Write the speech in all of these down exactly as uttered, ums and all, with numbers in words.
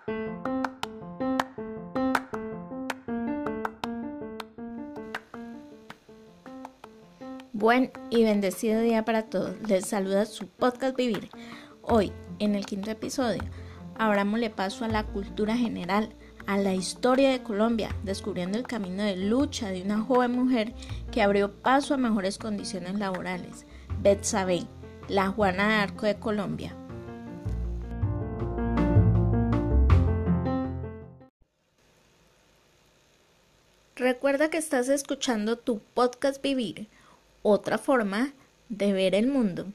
Buen y bendecido día para todos. Les saluda su podcast Vivir. Hoy, en el quinto episodio, abrámosle paso a la cultura general, a la historia de Colombia, descubriendo el camino de lucha de una joven mujer que abrió paso a mejores condiciones laborales, Betsabé, la Juana de Arco de Colombia. Recuerda que estás escuchando tu podcast Vivir, otra forma de ver el mundo.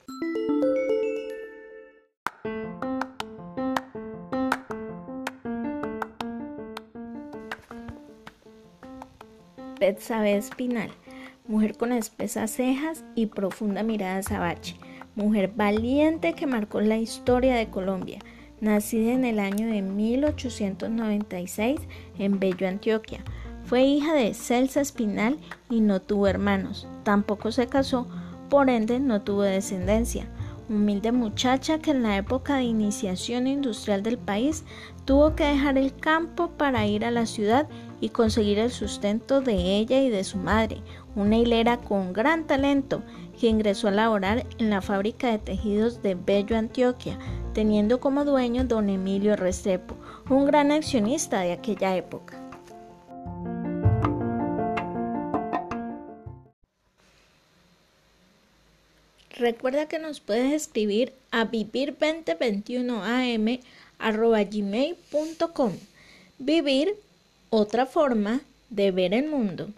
Betsabé Espinal, mujer con espesas cejas y profunda mirada azabache, mujer valiente que marcó la historia de Colombia, nacida en el año de mil ochocientos noventa y seis en Bello, Antioquia. Fue hija de Celsa Espinal y no tuvo hermanos, tampoco se casó, por ende no tuvo descendencia. Humilde muchacha que en la época de iniciación industrial del país tuvo que dejar el campo para ir a la ciudad y conseguir el sustento de ella y de su madre, una hilera con gran talento que ingresó a laborar en la fábrica de tejidos de Bello, Antioquia, teniendo como dueño don Emilio Restrepo, un gran accionista de aquella época. Recuerda que nos puedes escribir a vivir veinte veintiuno a m arroba gmail punto com. Vivir, otra forma de ver el mundo.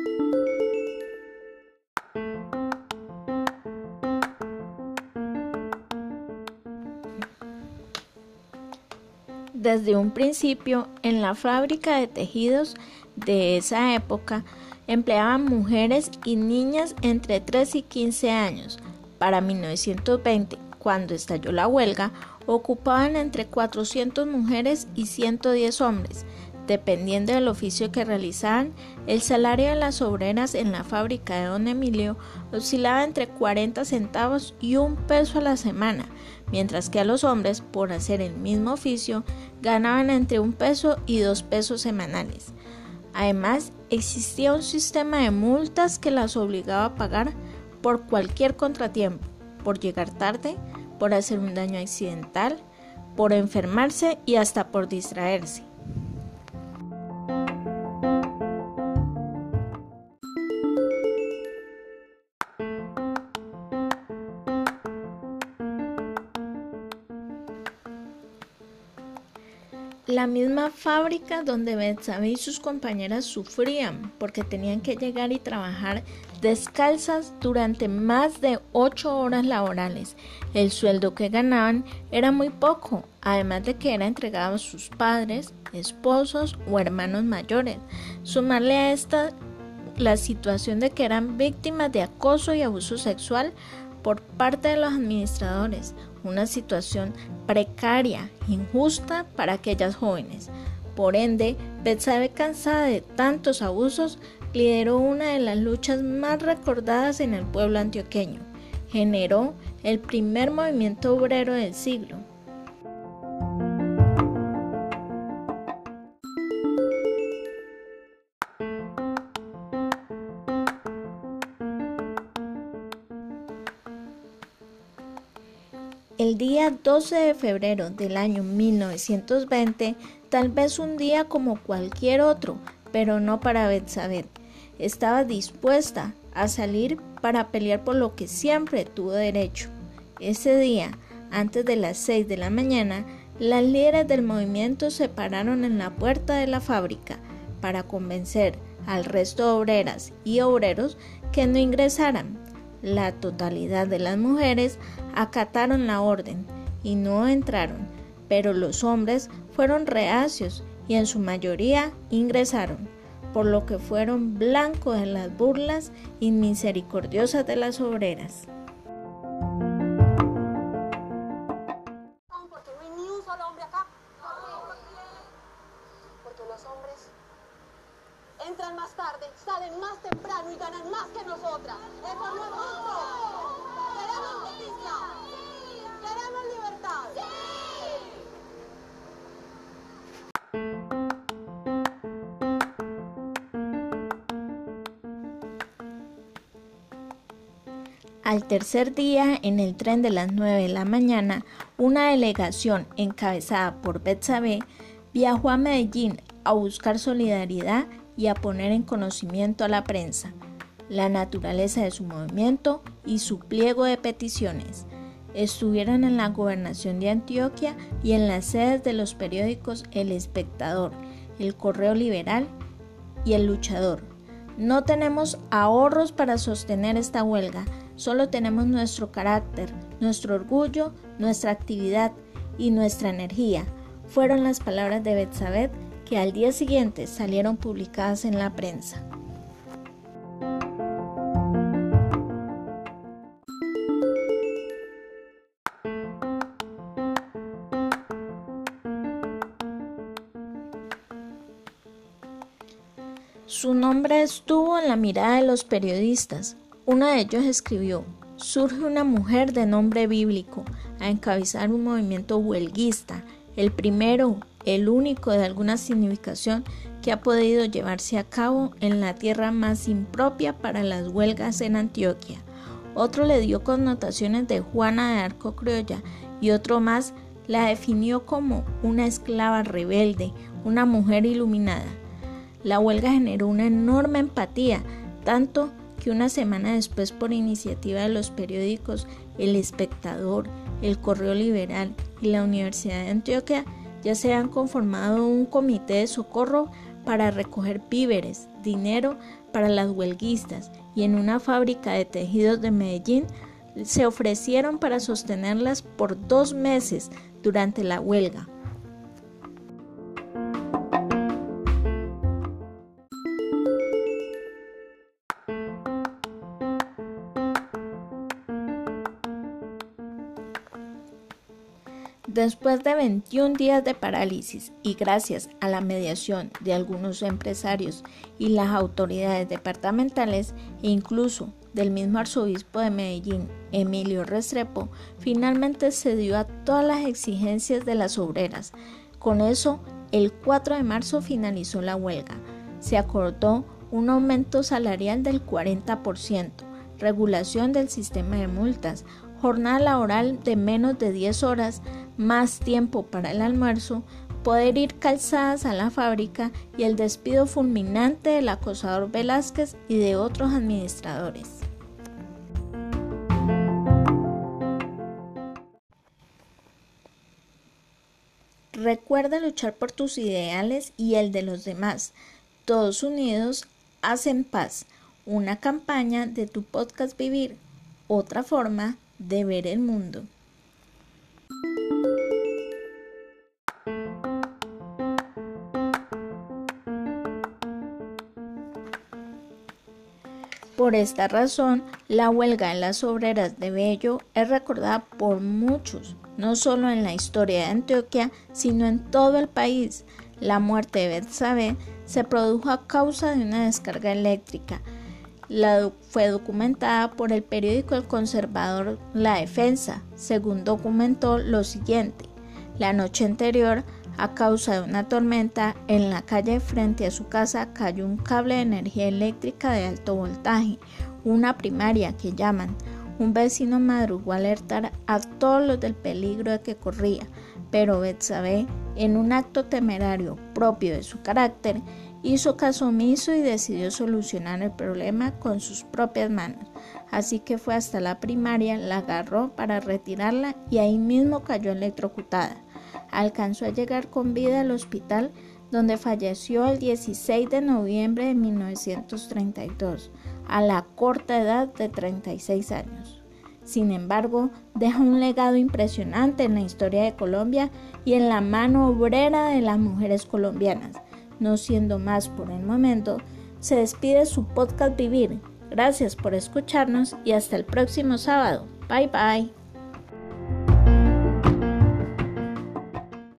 Desde un principio, en la fábrica de tejidos de esa época, empleaban mujeres y niñas entre tres y quince años. Para mil novecientos veinte, cuando estalló la huelga, ocupaban entre cuatrocientas mujeres y ciento diez hombres. Dependiendo del oficio que realizaban, el salario de las obreras en la fábrica de don Emilio oscilaba entre cuarenta centavos y un peso a la semana, mientras que a los hombres, por hacer el mismo oficio, ganaban entre un peso y dos pesos semanales. Además, existía un sistema de multas que las obligaba a pagar por cualquier contratiempo, por llegar tarde, por hacer un daño accidental, por enfermarse y hasta por distraerse. La misma fábrica donde Betsabé y sus compañeras sufrían porque tenían que llegar y trabajar descalzas durante más de ocho horas laborales. El sueldo que ganaban era muy poco, además de que era entregado a sus padres, esposos o hermanos mayores. Sumarle a esta la situación de que eran víctimas de acoso y abuso sexual por parte de los administradores, una situación precaria, injusta para aquellas jóvenes. Por ende, Betsabé, cansada de tantos abusos, lideró una de las luchas más recordadas en el pueblo antioqueño. Generó el primer movimiento obrero del siglo. El día doce de febrero del año mil novecientos veinte, tal vez un día como cualquier otro, pero no para Betsabé. Estaba dispuesta a salir para pelear por lo que siempre tuvo derecho. Ese día, antes de las seis de la mañana, las líderes del movimiento se pararon en la puerta de la fábrica para convencer al resto de obreras y obreros que no ingresaran. La totalidad de las mujeres acataron la orden y no entraron, pero los hombres fueron reacios y en su mayoría ingresaron, por lo que fueron blanco de las burlas inmisericordiosas de las obreras. Porque no hay ni un solo hombre acá. Porque los hombres entran más tarde, salen más temprano y ganan más que nosotras. Eso no es justo. Queremos justicia. Queremos libertad. Al tercer día, en el tren de las nueve de la mañana, una delegación encabezada por Betsabé viajó a Medellín a buscar solidaridad y a poner en conocimiento a la prensa la naturaleza de su movimiento y su pliego de peticiones. Estuvieron en la gobernación de Antioquia y en las sedes de los periódicos El Espectador, El Correo Liberal y El Luchador. No tenemos ahorros para sostener esta huelga, solo tenemos nuestro carácter, nuestro orgullo, nuestra actividad y nuestra energía. Fueron las palabras de Betsabé que al día siguiente salieron publicadas en la prensa. Su nombre estuvo en la mirada de los periodistas. Uno de ellos escribió: surge una mujer de nombre bíblico a encabezar un movimiento huelguista, el primero, el único de alguna significación que ha podido llevarse a cabo en la tierra más impropia para las huelgas en Antioquia. Otro le dio connotaciones de Juana de Arco criolla y otro más la definió como una esclava rebelde, una mujer iluminada. La huelga generó una enorme empatía, tanto que una semana después, por iniciativa de los periódicos El Espectador, El Correo Liberal y la Universidad de Antioquia, ya se han conformado un comité de socorro para recoger víveres, dinero para las huelguistas, y en una fábrica de tejidos de Medellín se ofrecieron para sostenerlas por dos meses durante la huelga. Después de veintiún días de parálisis y gracias a la mediación de algunos empresarios y las autoridades departamentales e incluso del mismo arzobispo de Medellín, Emilio Restrepo, finalmente cedió a todas las exigencias de las obreras. Con eso, el cuatro de marzo finalizó la huelga. Se acordó un aumento salarial del cuarenta por ciento, regulación del sistema de multas, jornada laboral de menos de diez horas, más tiempo para el almuerzo, poder ir calzadas a la fábrica y el despido fulminante del acosador Velázquez y de otros administradores. Recuerda luchar por tus ideales y el de los demás. Todos unidos hacen paz. Una campaña de tu podcast Vivir, otra forma de ver el mundo. Por esta razón, la huelga de las obreras de Bello es recordada por muchos, no solo en la historia de Antioquia, sino en todo el país. La muerte de Betsabé se produjo a causa de una descarga eléctrica. La fue documentada por el periódico El Conservador La Defensa, según documentó lo siguiente: la noche anterior, a causa de una tormenta, en la calle frente a su casa cayó un cable de energía eléctrica de alto voltaje, una primaria que llaman. Un vecino madrugó a alertar a todos los del peligro de que corría, pero Betsabé, en un acto temerario propio de su carácter, hizo caso omiso y decidió solucionar el problema con sus propias manos. Así que fue hasta la primaria, la agarró para retirarla y ahí mismo cayó electrocutada. Alcanzó a llegar con vida al hospital, donde falleció el dieciséis de noviembre de mil novecientos treinta y dos, a la corta edad de treinta y seis años. Sin embargo, deja un legado impresionante en la historia de Colombia y en la mano obrera de las mujeres colombianas. No siendo más por el momento, se despide su podcast Vivir. Gracias por escucharnos y hasta el próximo sábado. Bye bye.